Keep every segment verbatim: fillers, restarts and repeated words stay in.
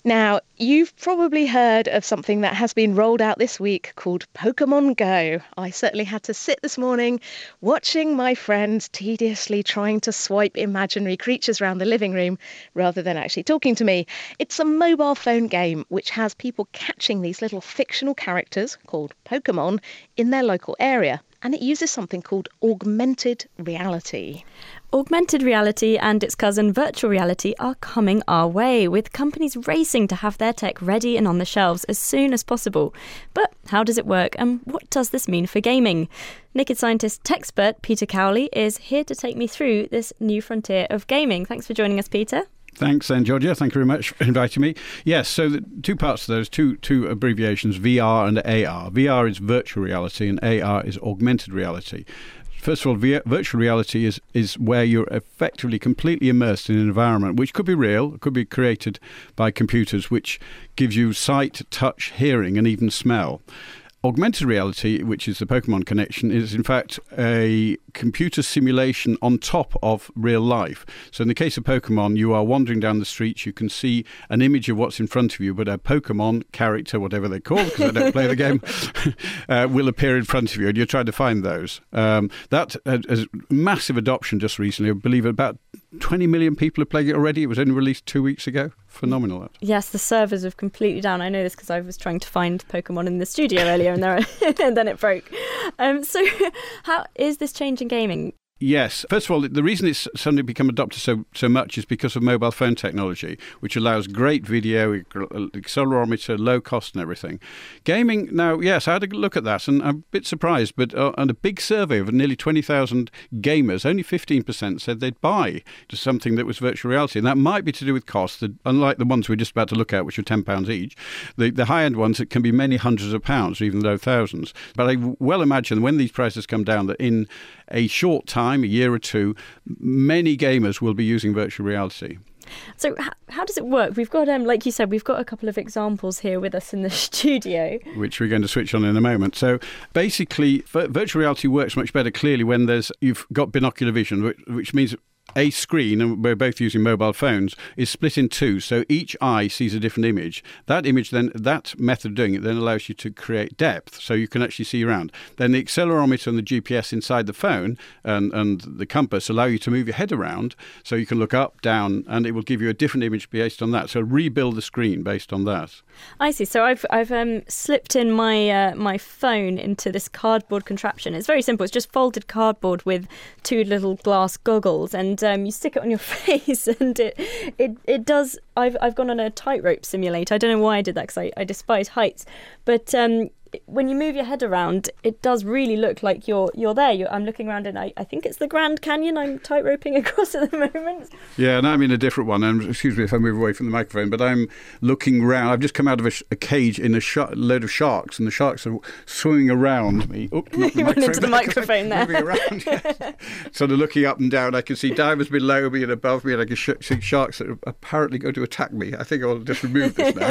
Now, you've probably heard of something that has been rolled out this week called Pokemon Go. I certainly had to sit this morning watching my friend tediously trying to swipe imaginary creatures around the living room rather than actually talking to me. It's a mobile phone game which has people catching these little fictional characters called Pokemon in their local area. And it uses something called augmented reality. Augmented reality and its cousin virtual reality are coming our way, with companies racing to have their tech ready and on the shelves as soon as possible. But how does it work, and what does this mean for gaming? Naked Scientist techspert Peter Cowley is here to take me through this new frontier of gaming. Thanks for joining us, Peter. Thanks, and Georgia. Thank you very much for inviting me. Yes, so the two parts of those, two two abbreviations, V R and A R. V R is virtual reality and A R is augmented reality. First of all, v- virtual reality is, is where you're effectively completely immersed in an environment which could be real, could be created by computers, which gives you sight, touch, hearing, and even smell. Augmented reality, which is the Pokemon connection, is in fact a computer simulation on top of real life. So in the case of Pokemon, you are wandering down the streets, you can see an image of what's in front of you, but a Pokemon character, whatever they're called, because I don't play the game, uh, will appear in front of you, and you're trying to find those. Um, that has massive adoption just recently. I believe about twenty million people have played it already. It was only released two weeks ago. Phenomenal. That. Yes, the servers have completely down. I know this because I was trying to find Pokemon in the studio earlier and, there, and then it broke. Um, so how is this changing gaming? Yes. First of all, the reason it's suddenly become adopted so so much is because of mobile phone technology, which allows great video, accelerometer, low cost and everything. Gaming, now, yes, I had a look at that and I'm a bit surprised, but uh, on a big survey of nearly twenty thousand gamers, only fifteen percent said they'd buy something that was virtual reality. And that might be to do with cost. That, unlike the ones we're just about to look at, which are ten pounds each, the, the high-end ones, it can be many hundreds of pounds, even though thousands. But I well imagine when these prices come down that in a short time, a year or two, many gamers will be using virtual reality. So how, how does it work? We've got, um, like you said, we've got a couple of examples here with us in the studio. Which we're going to switch on in a moment. So basically, virtual reality works much better clearly when there's you've got binocular vision, which, which means a screen, and we're both using mobile phones, is split in two, so each eye sees a different image. That image then, that method of doing it then allows you to create depth, so you can actually see around. Then the accelerometer and the G P S inside the phone and, and the compass allow you to move your head around, so you can look up, down, and it will give you a different image based on that. So rebuild the screen based on that. I see. So I've I've um, slipped in my uh, my phone into this cardboard contraption. It's very simple. It's just folded cardboard with two little glass goggles, and um, you stick it on your face, and it it it does. I've I've gone on a tightrope simulator. I don't know why I did that because I, I despise heights, but um, when you move your head around, it does really look like you're you're there. You're, I'm looking around, and I, I think it's the Grand Canyon I'm tight-roping across at the moment. Yeah, and I'm in a different one. And excuse me if I move away from the microphone, but I'm looking round. I've just come out of a, sh- a cage in a sh- load of sharks, and the sharks are swimming around me. Oops, not the you went into the microphone there. Moving around, yes. Sort of looking up and down. I can see divers below me and above me, and I can sh- see sharks that are apparently going to attack me. I think I'll just remove this now.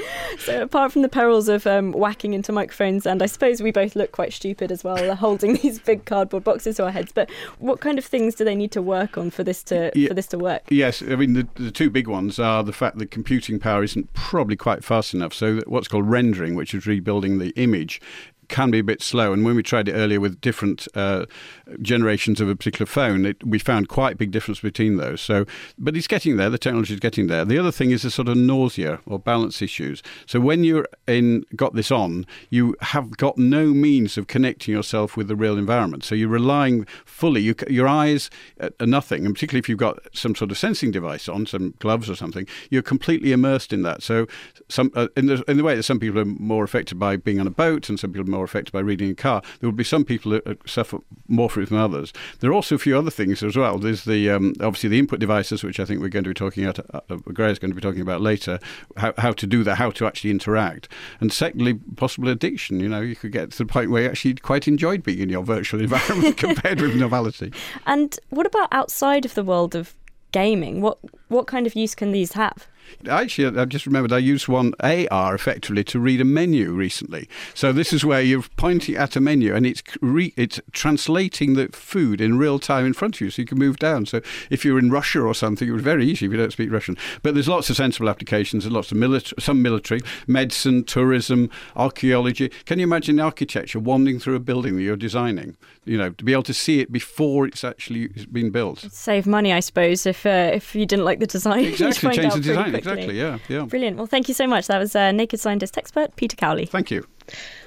So apart from the perils of um, whacking into microphones, and I suppose we both look quite stupid as well, holding these big cardboard boxes to our heads, but what kind of things do they need to work on for this to yeah, for this to work? Yes, I mean the, the two big ones are the fact that computing power isn't probably quite fast enough. So what's called rendering, which is rebuilding the image, can be a bit slow. And when we tried it earlier with different uh, generations of a particular phone, it, we found quite a big difference between those. So, but it's getting there. The technology is getting there. The other thing is a sort of nausea or balance issues. So when you're in got this on, you have got no means of connecting yourself with the real environment. So you're relying fully. You, your eyes are nothing, and particularly if you've got some sort of sensing device on, some gloves or something, you're completely immersed in that. So some uh, in the in the way that some people are more affected by being on a boat, and some people are more affected by reading a car, there will be some people that suffer more from it than others. There are also a few other things as well. There's the um, obviously the input devices, which I think we're going to be talking about, uh, Gray's going to be talking about later, how, how to do that, how to actually interact. And secondly, possible addiction. You know, you could get to the point where you actually quite enjoyed being in your virtual environment compared with normality. And what about outside of the world of gaming? What what kind of use can these have? Actually, I just remembered I used one A R effectively to read a menu recently. So this is where you're pointing at a menu and it's re- it's translating the food in real time in front of you, so you can move down. So if you're in Russia or something, it was very easy if you don't speak Russian. But there's lots of sensible applications and lots of military, some military, medicine, tourism, archaeology. Can you imagine architecture wandering through a building that you're designing? You know, to be able to see it before it's actually been built. Save money, I suppose, if uh, if you didn't like the design. Exactly, change the design. Quickly. Exactly, yeah, yeah. Brilliant. Well, thank you so much. That was uh, Naked Scientist expert Peter Cowley. Thank you.